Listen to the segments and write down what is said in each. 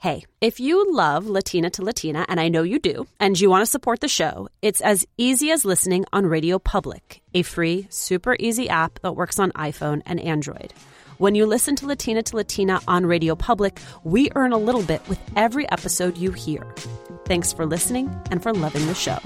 Hey, if you love Latina to Latina, and I know you do, and you want to support the show, it's as easy as listening on Radio Public, a free, super easy app that works on iPhone and Android. When you listen to Latina on Radio Public, we earn a little bit with every episode you hear. Thanks for listening and for loving the show.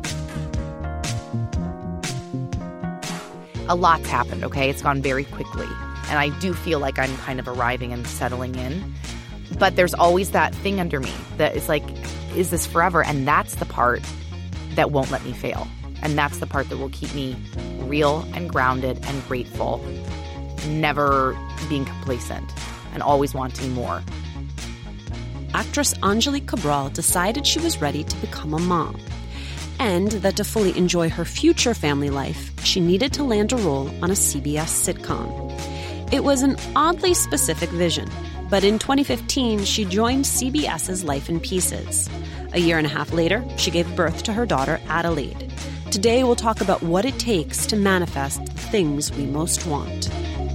A lot's happened, okay? It's gone very quickly. And I do feel like I'm kind of arriving and settling in. But there's always that thing under me that is like, is this forever? And that's the part that won't let me fail. And that's the part that will keep me real and grounded and grateful, never being complacent and always wanting more. Actress Angelique Cabral decided she was ready to become a mom, and that to fully enjoy her future family life, she needed to land a role on a CBS sitcom. It was an oddly specific vision, but in 2015, she joined CBS's Life in Pieces. A year and a half later, she gave birth to her daughter, Adelaide. Today, we'll talk about what it takes to manifest the things we most want.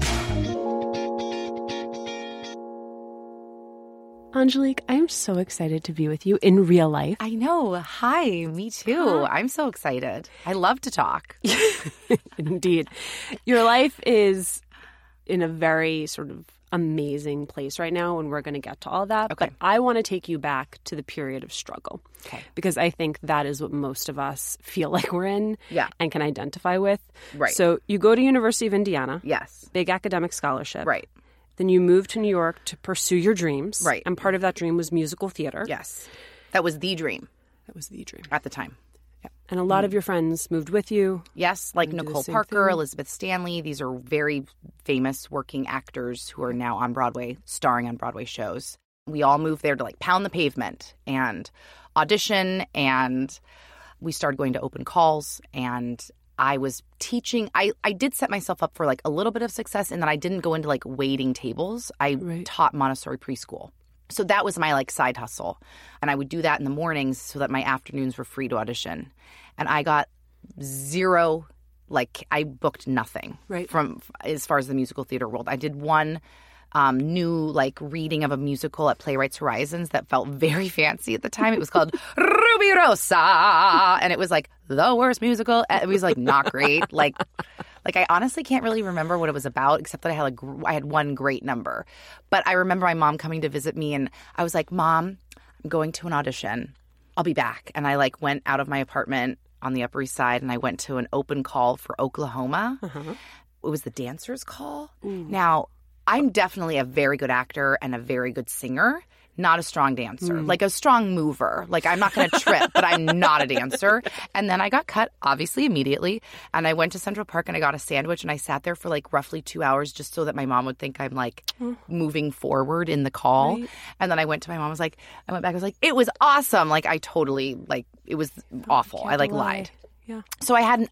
Angelique, I am so excited to be with you in real life. I know. Hi, me too. I'm so excited. I love to talk. Indeed. Your life is in a very sort of amazing place right now, and we're going to get to all that. Okay. But I want to take you back to the period of struggle. Okay. Because I think that is what most of us feel like we're in and can identify with. Right. So you go to University of Indiana. Yes. Big academic scholarship. Right. Then you moved to New York to pursue your dreams. Right. And part of that dream was musical theater. Yes. That was the dream. That was the dream. At the time. Yeah. And a lot of your friends moved with you. Yes, like Nicole Parker, Elizabeth Stanley. These are very famous working actors who are now on Broadway, starring on Broadway shows. We all moved there to like pound the pavement and audition, and we started going to open calls, and I was teaching. I did set myself up for like a little bit of success in that I didn't go into like waiting tables. I taught Montessori preschool. So that was my like side hustle. And I would do that in the mornings so that my afternoons were free to audition. And I got zero, like I booked nothing from as far as the musical theater world. I did one new like reading of a musical at Playwrights Horizons that felt very fancy at the time. It was called Ruby Rosa. And it was like the worst musical. It was like not great. Like I honestly can't really remember what it was about, except that I had one great number. But I remember my mom coming to visit me, and I was like, Mom, I'm going to an audition. I'll be back. And I like went out of my apartment on the Upper East Side, and I went to an open call for Oklahoma. It was the Dancers Call. Now, I'm definitely a very good actor and a very good singer. Not a strong dancer, like a strong mover. Like I'm not going to trip, but I'm not a dancer. And then I got cut, obviously, immediately. And I went to Central Park and I got a sandwich and I sat there for like roughly 2 hours just so that my mom would think I'm like moving forward in the call. Right. And then I went to my mom, I went back, I was like, it was awesome. Like I totally, like it was awful. I like lied. Yeah. So I had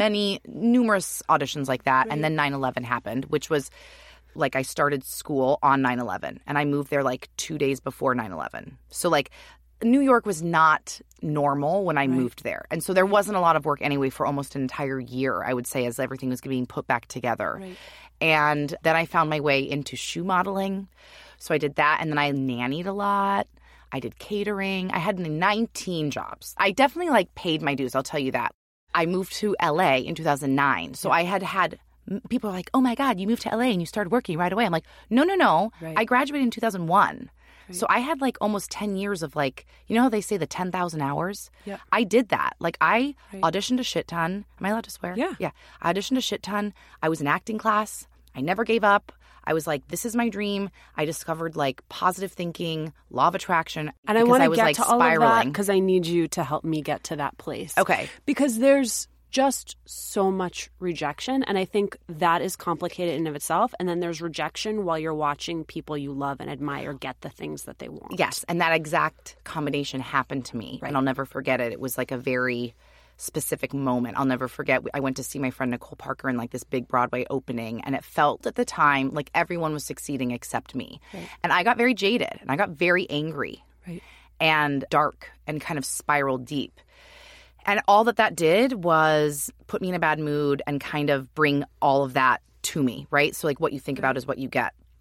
numerous auditions like that. Right. And then 9/11 happened, which was like I started school on 9/11 and I moved there like 2 days before 9/11. So like New York was not normal when I moved there. And so there wasn't a lot of work anyway for almost an entire year, I would say, as everything was being put back together. Right. And then I found my way into shoe modeling. So I did that, and then I nannied a lot. I did catering. I had 19 jobs. I definitely like paid my dues, I'll tell you that. I moved to LA in 2009. So I had people are like, oh my God, you moved to LA and you started working right away. I'm like, no. Right. I graduated in 2001. Right. So I had like almost 10 years of like, you know how they say the 10,000 hours? Yeah. I did that. Like I auditioned a shit ton. Am I allowed to swear? Yeah. Yeah. I auditioned a shit ton. I was in acting class. I never gave up. I was like, this is my dream. I discovered like positive thinking, law of attraction. And I want to get to all of that because I need you to help me get to that place. Okay. Because there's just so much rejection. And I think that is complicated in and of itself. And then there's rejection while you're watching people you love and admire get the things that they want. Yes. And that exact combination happened to me. Right. And I'll never forget it. It was like a very specific moment. I'll never forget. I went to see my friend Nicole Parker in like this big Broadway opening. And it felt at the time like everyone was succeeding except me. Right. And I got very jaded and I got very angry and dark and kind of spiraled deep. And all that did was put me in a bad mood and kind of bring all of that to me, right? So like what you think about is what you get.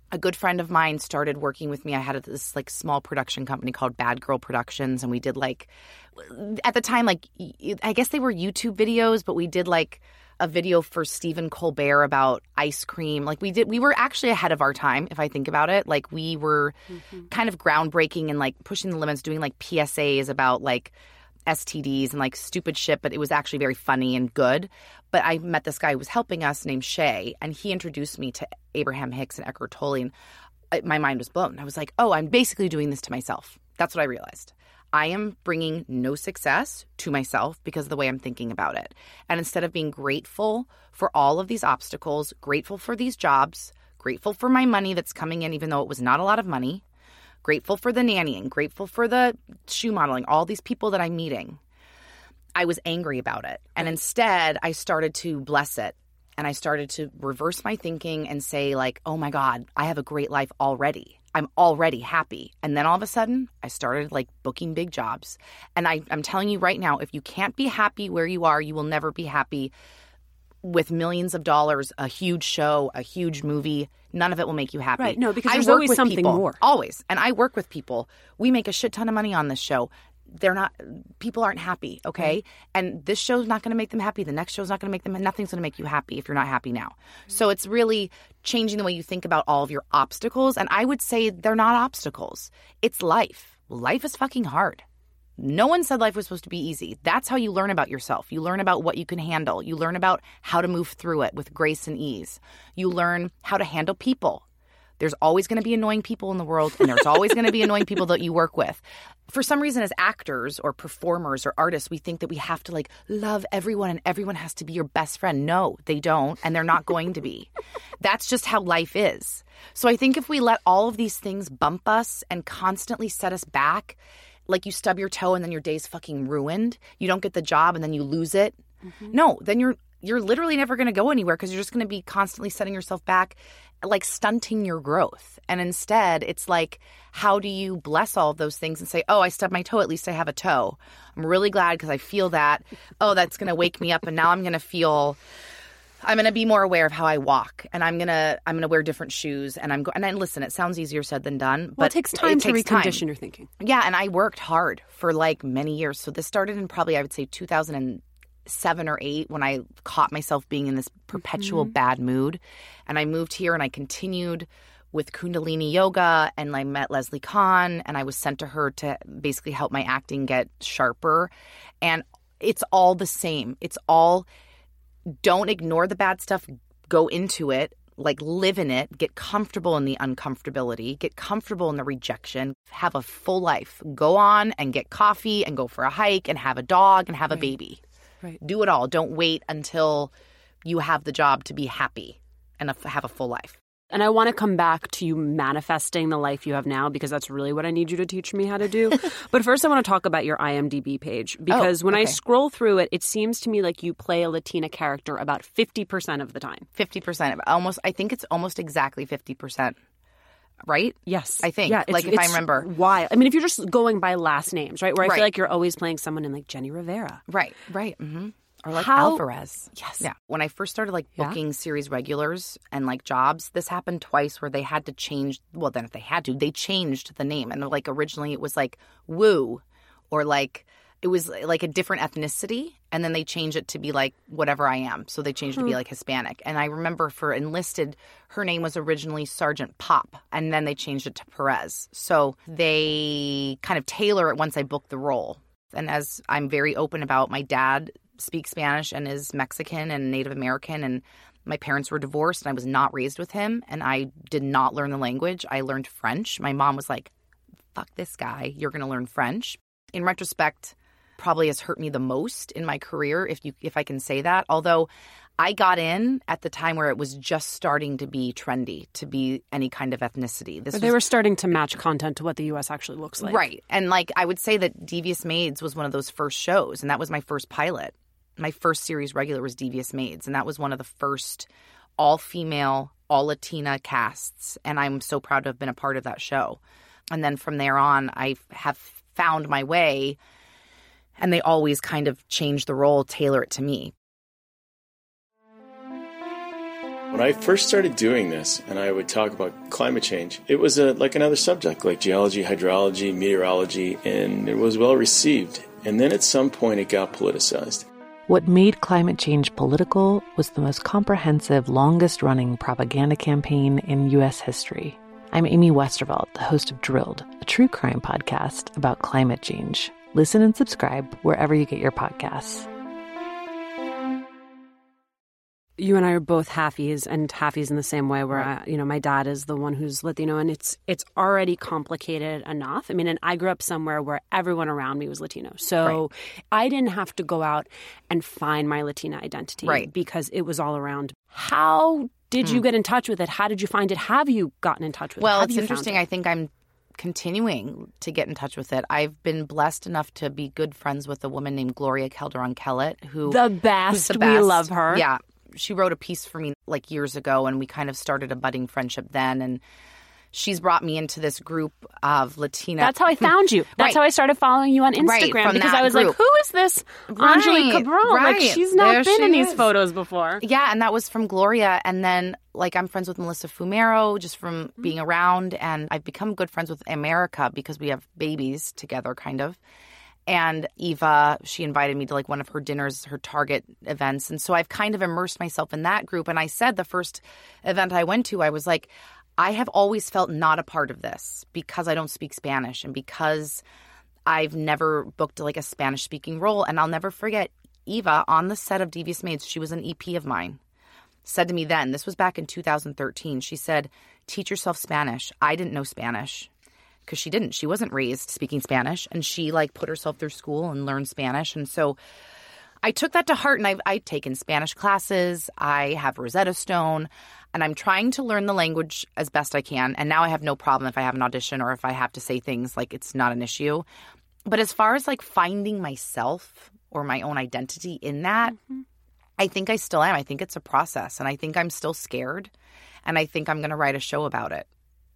a good friend of mine started working with me. I had this like small production company called Bad Girl Productions, and we did like, at the time, like I guess they were YouTube videos, but we did like a video for Stephen Colbert about ice cream. Like we were actually ahead of our time, if I think about it. Like we were kind of groundbreaking and like pushing the limits, doing like PSAs about like STDs and like stupid shit, but it was actually very funny and good. But I met this guy who was helping us named Shay, and he introduced me to Abraham Hicks and Eckhart Tolle, and my mind was blown. I was like, oh, I'm basically doing this to myself. That's what I realized. I am bringing no success to myself because of the way I'm thinking about it. And instead of being grateful for all of these obstacles, grateful for these jobs, grateful for my money that's coming in, even though it was not a lot of money, grateful for the nannying, grateful for the shoe modeling, all these people that I'm meeting, I was angry about it. And instead, I started to bless it. And I started to reverse my thinking and say like, oh my God, I have a great life already. I'm already happy. And then all of a sudden, I started like booking big jobs. And I'm telling you right now, if you can't be happy where you are, you will never be happy with millions of dollars, a huge show, a huge movie. None of it will make you happy. Right. No, because there's always something more. Always. And I work with people. We make a shit ton of money on this show. People aren't happy, okay? And this show's not going to make them happy. The next show's not going to make them, nothing's going to make you happy if you're not happy now. So it's really changing the way you think about all of your obstacles. And I would say they're not obstacles. It's life. Life is fucking hard. No one said life was supposed to be easy. That's how you learn about yourself. You learn about what you can handle. You learn about how to move through it with grace and ease. You learn how to handle people. There's always going to be annoying people in the world, and there's always going to be annoying people that you work with. For some reason, as actors or performers or artists, we think that we have to like love everyone and everyone has to be your best friend. No, they don't, and they're not going to be. That's just how life is. So I think if we let all of these things bump us and constantly set us back, like you stub your toe and then your day's fucking ruined, you don't get the job and then you lose it. No, then you're literally never going to go anywhere because you're just going to be constantly setting yourself back, like stunting your growth. And instead, it's like, how do you bless all of those things and say, oh, I stubbed my toe, at least I have a toe. I'm really glad because I feel that. Oh, that's going to wake me up. And now I'm going to be more aware of how I walk, and I'm gonna wear different shoes, and listen, it sounds easier said than done, but it takes time to recondition your thinking. Yeah, and I worked hard for like many years. So this started in probably, I would say 2007 or 8 when I caught myself being in this perpetual bad mood. And I moved here and I continued with Kundalini Yoga, and I met Leslie Kahn, and I was sent to her to basically help my acting get sharper. And it's all the same. It's all, don't ignore the bad stuff, go into it, like live in it, get comfortable in the uncomfortability, get comfortable in the rejection, have a full life, go on and get coffee and go for a hike and have a dog and have a baby. Right. Do it all. Don't wait until you have the job to be happy and have a full life. And I want to come back to you manifesting the life you have now, because that's really what I need you to teach me how to do. But first, I want to talk about your IMDb page, because when I scroll through it, it seems to me like you play a Latina character about 50% of the time. 50%. I think it's almost exactly 50%. Right? Yes. I think. Yeah, if I remember. Why? I mean, if you're just going by last names, right? Where I Right. feel like you're always playing someone in like Jenny Rivera. Right. Mm-hmm. Or like How- Alvarez. Yes. Yeah. When I first started like booking series regulars and like jobs, this happened twice where they had to change. Well, then if they had to, they changed the name. And like originally it was like Woo, or like it was like a different ethnicity. And then they changed it to be like whatever I am. So they changed it to be like Hispanic. And I remember for enlisted, her name was originally Sergeant Pop. And then they changed it to Perez. So they kind of tailor it once I book the role. And as I'm very open about, my dad speaks Spanish and is Mexican and Native American, and my parents were divorced and I was not raised with him, and I did not learn the language. I learned French. My mom was like, fuck this guy, you're going to learn French. In retrospect, probably has hurt me the most in my career, if I can say that. Although I got in at the time where it was just starting to be trendy to be any kind of ethnicity. They were starting to match content to what the U.S. actually looks like. Right. And like I would say that Devious Maids was one of those first shows, and that was my first pilot. My first series regular was Devious Maids, and that was one of the first all-female, all-Latina casts, and I'm so proud to have been a part of that show. And then from there on, I have found my way, and they always kind of change the role, tailor it to me. When I first started doing this, and I would talk about climate change, it was like another subject, like geology, hydrology, meteorology, and it was well received. And then at some point it got politicized. What made climate change political was the most comprehensive, longest-running propaganda campaign in U.S. history. I'm Amy Westervelt, the host of Drilled, a true crime podcast about climate change. Listen and subscribe wherever you get your podcasts. You and I are both halfies, and halfies in the same way where, my dad is the one who's Latino, and it's already complicated enough. I mean, and I grew up somewhere where everyone around me was Latino. So I didn't have to go out and find my Latina identity because it was all around. How did you get in touch with it? How did you find it? Have you gotten in touch with it? Well, it's interesting. I think I'm continuing to get in touch with it. I've been blessed enough to be good friends with a woman named Gloria Calderon-Kellett, who the best. We love her. Yeah. She wrote a piece for me like years ago, and we kind of started a budding friendship then. And she's brought me into this group of Latina. That's how I found you. That's how I started following you on Instagram, because I was like, who is this Angelique Cabral? Like, she's not been in these photos before. Yeah, and that was from Gloria. And then, I'm friends with Melissa Fumero just from being around. And I've become good friends with America because we have babies together, kind of. And Eva, she invited me to one of her dinners, her Target events. And so I've kind of immersed myself in that group. And I said the first event I went to, I was like, I have always felt not a part of this because I don't speak Spanish and because I've never booked a Spanish-speaking role. And I'll never forget Eva on the set of Devious Maids. She was an EP of mine. Said to me then, this was back in 2013. She said, teach yourself Spanish. I didn't know Spanish. Because she didn't. She wasn't raised speaking Spanish, and she put herself through school and learned Spanish. And so I took that to heart, and I've taken Spanish classes. I have Rosetta Stone, and I'm trying to learn the language as best I can. And now I have no problem if I have an audition or if I have to say things, it's not an issue. But as far as finding myself or my own identity in that, I think I still am. I think it's a process, and I think I'm still scared, and I think I'm going to write a show about it.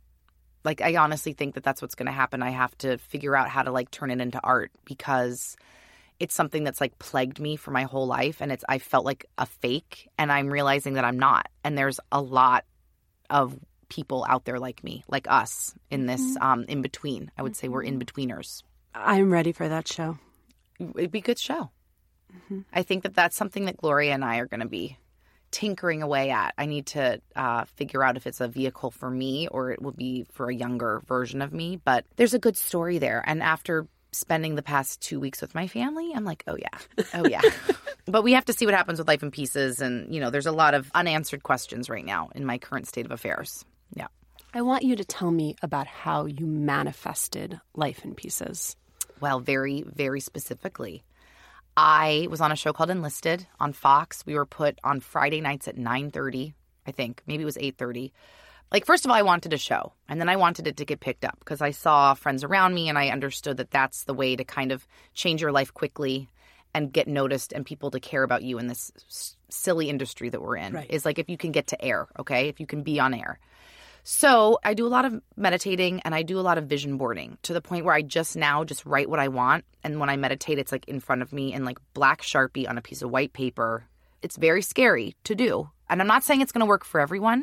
I honestly think that that's what's going to happen. I have to figure out how to turn it into art because it's something that's plagued me for my whole life. And I felt like a fake, and I'm realizing that I'm not. And there's a lot of people out there like me, like us in this in between. I would say we're in-betweeners. I'm ready for that show. It'd be a good show. I think that that's something that Gloria and I are going to be tinkering away at. I need to figure out if it's a vehicle for me or it will be for a younger version of me. But there's a good story there. And after spending the past 2 weeks with my family, I'm like, oh yeah. But we have to see what happens with Life in Pieces. And, there's a lot of unanswered questions right now in my current state of affairs. Yeah. I want you to tell me about how you manifested Life in Pieces. Well, very, very specifically. I was on a show called Enlisted on Fox. We were put on Friday nights at 9:30, I think. Maybe it was 8:30. First of all, I wanted a show. And then I wanted it to get picked up because I saw friends around me and I understood that that's the way to kind of change your life quickly and get noticed and people to care about you in this silly industry that we're in. Is if you can get to air, okay? If you can be on air. So I do a lot of meditating and I do a lot of vision boarding to the point where I just write what I want. And when I meditate, it's in front of me in black Sharpie on a piece of white paper. It's very scary to do. And I'm not saying it's going to work for everyone,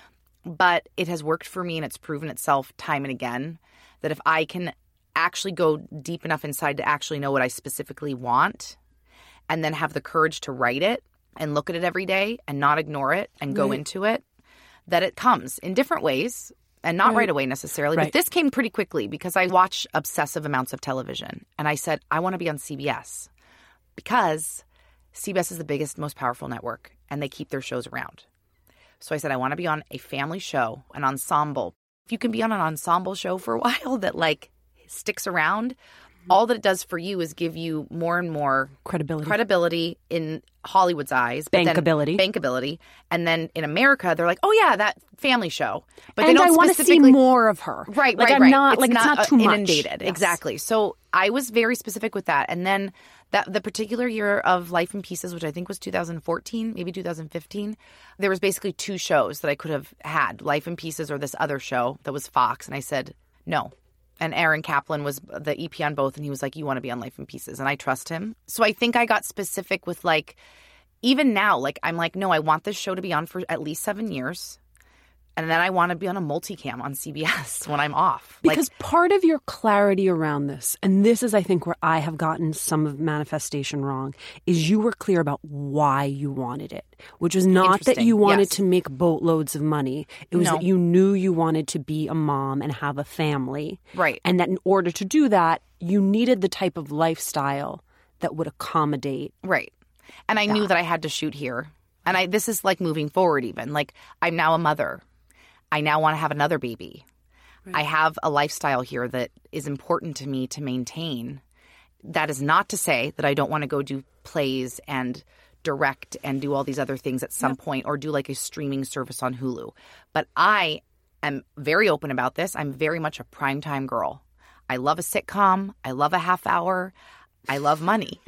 but it has worked for me and it's proven itself time and again that if I can actually go deep enough inside to actually know what I specifically want and then have the courage to write it and look at it every day and not ignore it and go into it, that it comes in different ways and not right away necessarily. But this came pretty quickly because I watch obsessive amounts of television. And I said, I want to be on CBS because CBS is the biggest, most powerful network and they keep their shows around. So I said, I want to be on a family show, an ensemble. If you can be on an ensemble show for a while that sticks around, all that it does for you is give you more and more credibility in Hollywood's eyes. Bankability. And then in America, they're like, oh, yeah, that family show. But and they don't I want to see more of her. Right. I'm not, it's not too inundated. Yes. Exactly. So I was very specific with that. And then the particular year of Life in Pieces, which I think was 2014, maybe 2015, there was basically two shows that I could have had, Life in Pieces or this other show that was Fox. And I said, no. And Aaron Kaplan was the EP on both. And he was like, you want to be on Life in Pieces. And I trust him. So I think I got specific with even now, like, I'm like, no, I want this show to be on for at least 7 years. And then I want to be on a multicam on CBS when I'm off. Because part of your clarity around this, and this is, I think, where I have gotten some of manifestation wrong, is you were clear about why you wanted it, which was not that you wanted to make boatloads of money. It was that you knew you wanted to be a mom and have a family. Right. And that in order to do that, you needed the type of lifestyle that would accommodate. Right. And I knew that I had to shoot here. And this is like moving forward even. Like, I'm now a mother. I now want to have another baby. Right. I have a lifestyle here that is important to me to maintain. That is not to say that I don't want to go do plays and direct and do all these other things at some point, or do like a streaming service on Hulu. But I am very open about this. I'm very much a primetime girl. I love a sitcom. I love a half hour. I love money.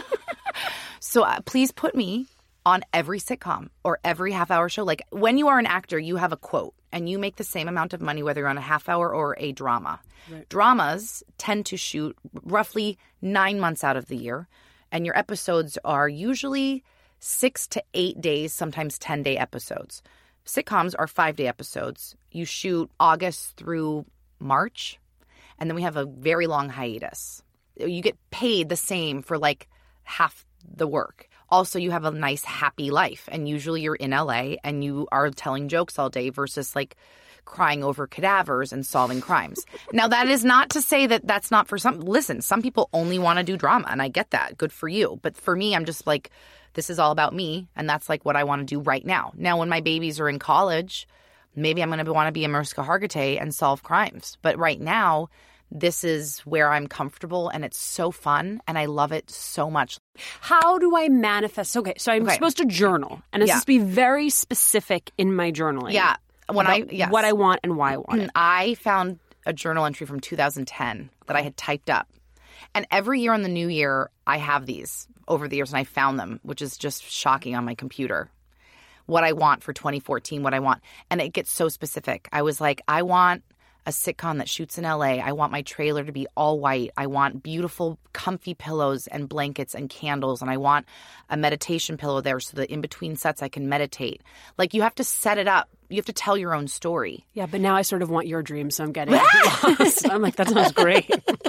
So please put me on every sitcom or every half-hour show. Like, when you are an actor, you have a quote, and you make the same amount of money whether you're on a half-hour or a drama. Right. Dramas tend to shoot roughly 9 months out of the year, and your episodes are usually 6 to 8 days, sometimes 10-day episodes. Sitcoms are 5-day episodes. You shoot August through March, and then we have a very long hiatus. You get paid the same for like half the work. Also, you have a nice, happy life, and usually you're in LA and you are telling jokes all day versus like crying over cadavers and solving crimes. Now, that is not to say that that's not for some. Listen, some people only want to do drama, and I get that. Good for you. But for me, I'm just like, this is all about me, and that's like what I want to do right now. Now, when my babies are in college, maybe I'm going to want to be a Mariska Hargitay and solve crimes. But right now, this is where I'm comfortable, and it's so fun, and I love it so much. How do I manifest? Okay, so I'm supposed to journal, and it's supposed to be very specific in my journaling. Yeah. What I want and why I want it. I found a journal entry from 2010 that I had typed up. And every year on the new year, I have these over the years, and I found them, which is just shocking on my computer. What I want for 2014, what I want. And it gets so specific. I was like, I want a sitcom that shoots in LA. I want my trailer to be all white. I want beautiful, comfy pillows and blankets and candles. And I want a meditation pillow there so that in between sets I can meditate. Like, you have to set it up. You have to tell your own story. Yeah, but now I sort of want your dream, so I'm getting lost. I'm like, that sounds great.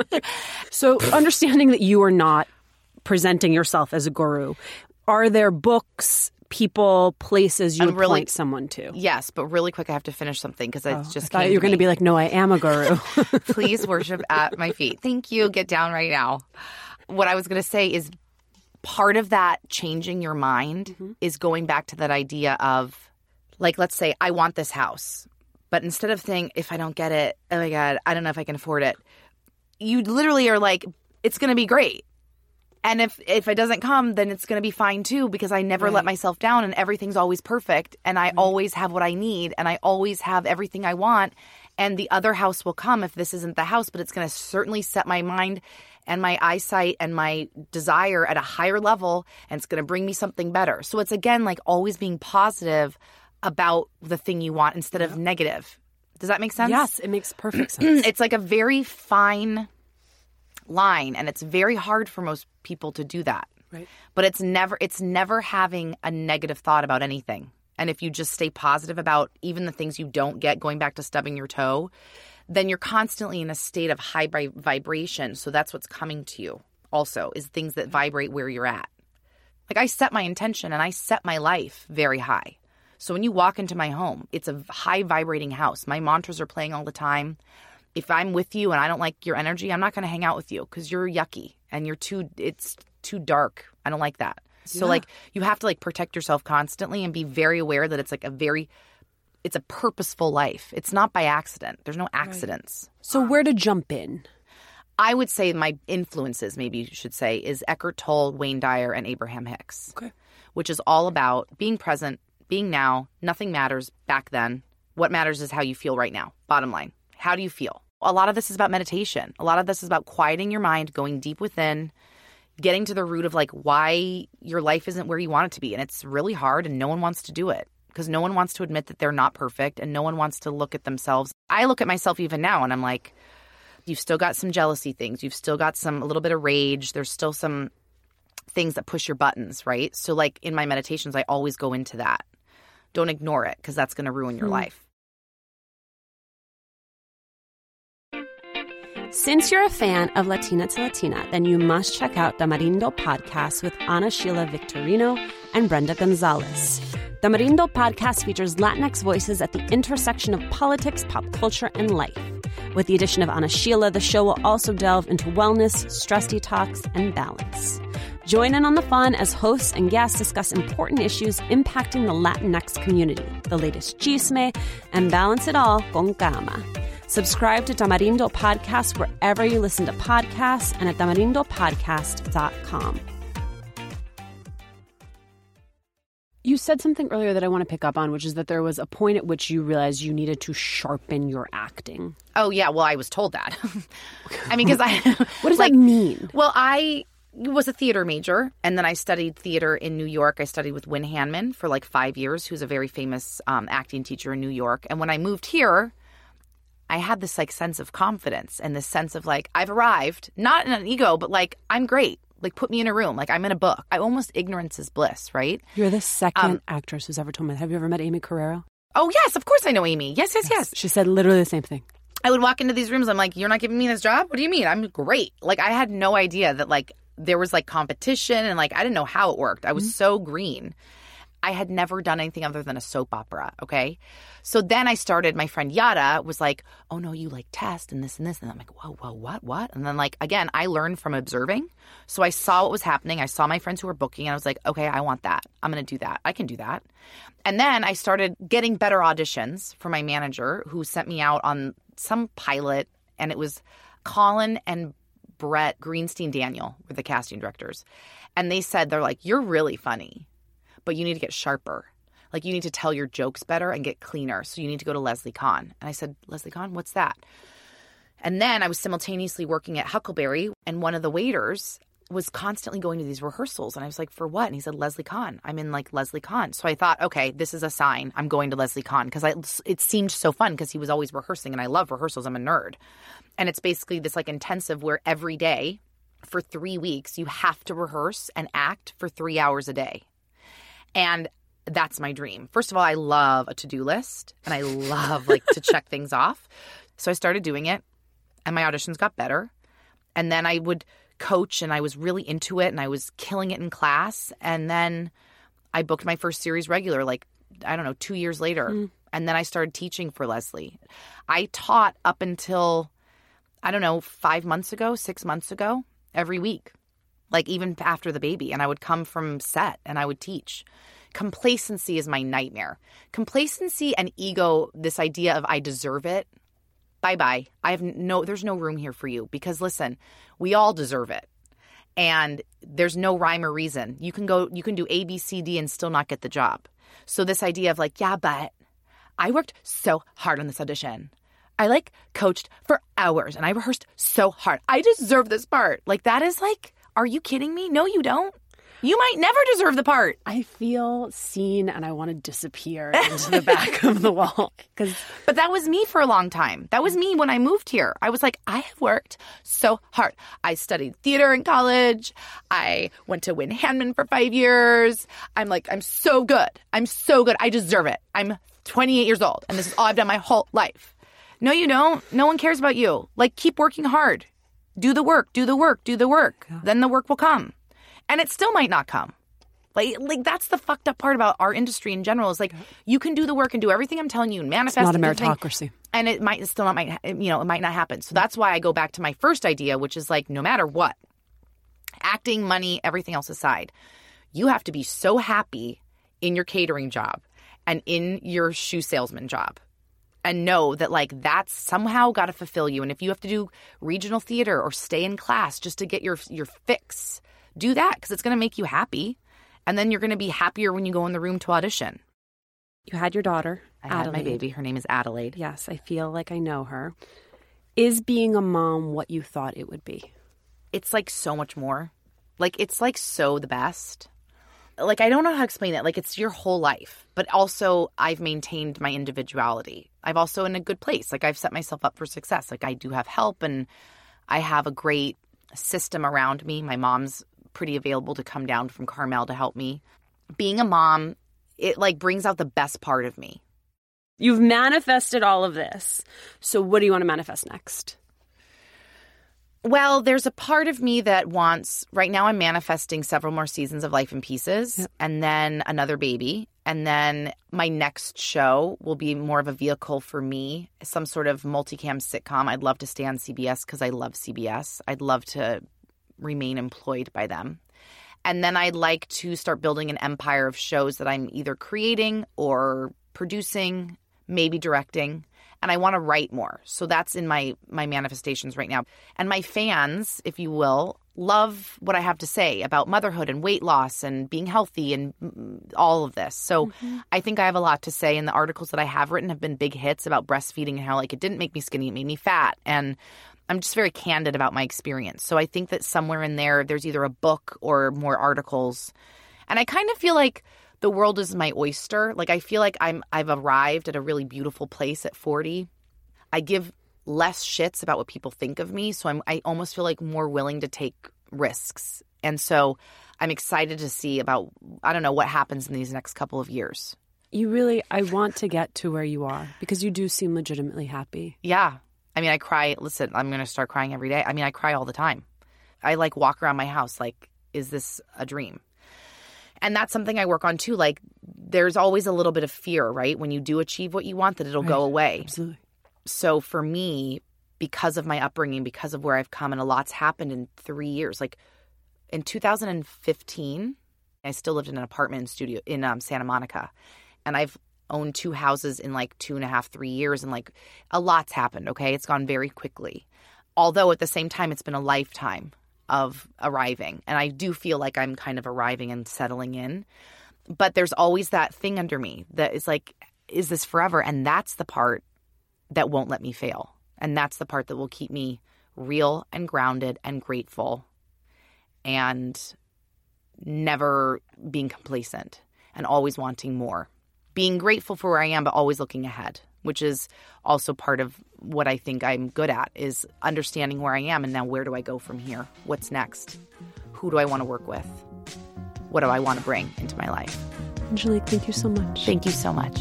So understanding that you are not presenting yourself as a guru, are there books, people, places you would point someone to? Yes, but really quick, I have to finish something because I just thought you were going to be like, no, I am a guru. Please worship at my feet. Thank you. Get down right now. What I was going to say is part of that changing your mind is going back to that idea of, like, let's say I want this house, but instead of saying, if I don't get it, oh my God, I don't know if I can afford it, you literally are like, it's going to be great. And if it doesn't come, then it's going to be fine too, because I never let myself down and everything's always perfect and I always have what I need and I always have everything I want. And the other house will come if this isn't the house, but it's going to certainly set my mind and my eyesight and my desire at a higher level, and it's going to bring me something better. So it's, again, like always being positive about the thing you want instead of negative. Does that make sense? Yes, it makes perfect sense. It's like a very fine line, and it's very hard for most people to do that. Right. But it's never having a negative thought about anything. And if you just stay positive about even the things you don't get, going back to stubbing your toe, then you're constantly in a state of high vibration. So that's what's coming to you also, is things that vibrate where you're at. Like, I set my intention and I set my life very high. So when you walk into my home, it's a high vibrating house. My mantras are playing all the time. If I'm with you and I don't like your energy, I'm not going to hang out with you because you're yucky and it's too dark. I don't like that. So like, you have to like protect yourself constantly and be very aware that it's like it's a purposeful life. It's not by accident. There's no accidents. Right. So where to jump in? I would say my influences, maybe you should say, is Eckhart Tolle, Wayne Dyer, and Abraham Hicks. Okay. Which is all about being present, being now. Nothing matters back then. What matters is how you feel right now. Bottom line. How do you feel? A lot of this is about meditation. A lot of this is about quieting your mind, going deep within, getting to the root of like why your life isn't where you want it to be. And it's really hard, and no one wants to do it because no one wants to admit that they're not perfect, and no one wants to look at themselves. I look at myself even now and I'm like, you've still got some jealousy things. You've still got a little bit of rage. There's still some things that push your buttons, right? So like in my meditations, I always go into that. Don't ignore it because that's going to ruin your life. Since you're a fan of Latina to Latina, then you must check out Tamarindo Podcast with Ana Sheila Victorino and Brenda Gonzalez. Tamarindo Podcast features Latinx voices at the intersection of politics, pop culture, and life. With the addition of Ana Sheila, the show will also delve into wellness, stress detox, and balance. Join in on the fun as hosts and guests discuss important issues impacting the Latinx community, the latest chisme, and balance it all con calma. Subscribe to Tamarindo Podcast wherever you listen to podcasts and at tamarindopodcast.com. You said something earlier that I want to pick up on, which is that there was a point at which you realized you needed to sharpen your acting. Oh, yeah. Well, I was told that. I mean, because What does that mean? Well, I was a theater major, and then I studied theater in New York. I studied with Wynn Hanman for like 5 years, who's a very famous acting teacher in New York. And when I moved here, I had this like sense of confidence and this sense of like, I've arrived, not in an ego, but like, I'm great. Like, put me in a room. Like, I'm in a book. Almost ignorance is bliss, right? You're the second actress who's ever told me that. Have you ever met Amy Carrero? Oh, yes. Of course I know Amy. Yes. She said literally the same thing. I would walk into these rooms. I'm like, you're not giving me this job? What do you mean? I'm great. Like, I had no idea that, like, there was, like, competition. And, like, I didn't know how it worked. I was so green. I had never done anything other than a soap opera, okay? So then I started, my friend Yada was like, oh, no, you like test and this and this. And I'm like, whoa, what? And then like, again, I learned from observing. So I saw what was happening. I saw my friends who were booking and I was like, okay, I want that. I'm going to do that. I can do that. And then I started getting better auditions from my manager who sent me out on some pilot. And it was Colin and Brett Greenstein Daniel were the casting directors. And they said, they're like, you're really funny, but you need to get sharper. Like, you need to tell your jokes better and get cleaner. So you need to go to Leslie Kahn. And I said, Leslie Kahn, what's that? And then I was simultaneously working at Huckleberry, and one of the waiters was constantly going to these rehearsals. And I was like, for what? And he said, Leslie Kahn. I'm in like Leslie Kahn. So I thought, okay, this is a sign. I'm going to Leslie Kahn because it seemed so fun because he was always rehearsing, and I love rehearsals. I'm a nerd. And it's basically this like intensive where every day for 3 weeks you have to rehearse and act for 3 hours a day. And that's my dream. First of all, I love a to-do list, and I love like to check things off. So I started doing it, and my auditions got better. And then I would coach, and I was really into it, and I was killing it in class. And then I booked my first series regular, like, I don't know, 2 years later. And then I started teaching for Leslie. I taught up until, I don't know, 6 months ago, every week. Like even after the baby. And I would come from set and I would teach. Complacency is my nightmare. Complacency and ego, this idea of I deserve it, bye-bye. There's no room here for you because listen, we all deserve it. And there's no rhyme or reason. You can do A, B, C, D and still not get the job. So this idea of like, yeah, but I worked so hard on this audition. I like coached for hours and I rehearsed so hard. I deserve this part. Like that is like, are you kidding me? No, you don't. You might never deserve the part. I feel seen and I want to disappear into the back of the wall. But that was me for a long time. That was me when I moved here. I was like, I have worked so hard. I studied theater in college. I went to Wynn Hanman for 5 years. I'm so good. I'm so good. I deserve it. I'm 28 years old and this is all I've done my whole life. No, you don't. No one cares about you. Like, keep working hard. Do the work. Yeah. Then the work will come. And it still might not come. Like that's the fucked up part about our industry in general is like you can do the work and do everything I'm telling you and manifest. It's not a meritocracy. And it might not happen. So that's why I go back to my first idea, which is like no matter what, acting, money, everything else aside, you have to be so happy in your catering job and in your shoe salesman job. And know that, like, that's somehow got to fulfill you. And if you have to do regional theater or stay in class just to get your fix, do that because it's going to make you happy. And then you're going to be happier when you go in the room to audition. You had your daughter, Adelaide. I had my baby. Her name is Adelaide. Yes, I feel like I know her. Is being a mom what you thought it would be? It's, like, so much more. Like, it's, like, so the best. Like, I don't know how to explain it. Like, it's your whole life. But also, I've maintained my individuality. I've also in a good place. Like, I've set myself up for success. Like, I do have help, and I have a great system around me. My mom's pretty available to come down from Carmel to help me. Being a mom, it like brings out the best part of me. You've manifested all of this. So what do you want to manifest next? Well, there's a part of me that wants, right now I'm manifesting several more seasons of Life in Pieces, and then another baby. And then my next show will be more of a vehicle for me, some sort of multicam sitcom. I'd love to stay on CBS because I love CBS. I'd love to remain employed by them. And then I'd like to start building an empire of shows that I'm either creating or producing, maybe directing. And I want to write more. So that's in my manifestations right now. And my fans, if you will, love what I have to say about motherhood and weight loss and being healthy and all of this. So I think I have a lot to say. And the articles that I have written have been big hits about breastfeeding and how like it didn't make me skinny, it made me fat. And I'm just very candid about my experience. So I think that somewhere in there's either a book or more articles. And I kind of feel like the world is my oyster. Like I feel like I've arrived at a really beautiful place at 40. I give less shits about what people think of me. So I almost feel like more willing to take risks. And so I'm excited to see about, I don't know, what happens in these next couple of years. I want to get to where you are because you do seem legitimately happy. Yeah. I mean, I cry. Listen, I'm going to start crying every day. I mean, I cry all the time. I like walk around my house like, is this a dream? And that's something I work on too. Like there's always a little bit of fear, right? When you do achieve what you want, that it'll go away. Absolutely. So for me, because of my upbringing, because of where I've come, and a lot's happened in 3 years. Like in 2015, I still lived in an apartment studio in Santa Monica. And I've owned 2 houses in like 2.5, 3 years. And like a lot's happened, okay? It's gone very quickly. Although at the same time, it's been a lifetime of arriving. And I do feel like I'm kind of arriving and settling in. But there's always that thing under me that is like, is this forever? And that's the part that won't let me fail. And that's the part that will keep me real and grounded and grateful and never being complacent and always wanting more. Being grateful for where I am, but always looking ahead, which is also part of what I think I'm good at, is understanding where I am and now where do I go from here? What's next? Who do I want to work with? What do I want to bring into my life? Angelique, thank you so much. Thank you so much.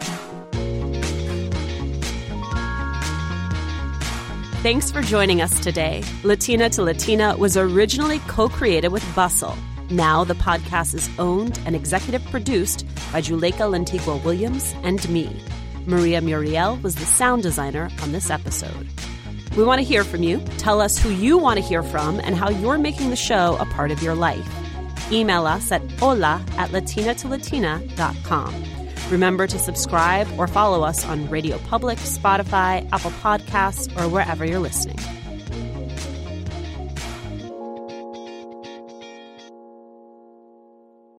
Thanks for joining us today. Latina to Latina was originally co-created with Bustle. Now the podcast is owned and executive produced by Juleka Lantigua Williams and me. Maria Muriel was the sound designer on this episode. We want to hear from you. Tell us who you want to hear from and how you're making the show a part of your life. Email us at hola@latinatolatina.com. Remember to subscribe or follow us on Radio Public, Spotify, Apple Podcasts, or wherever you're listening.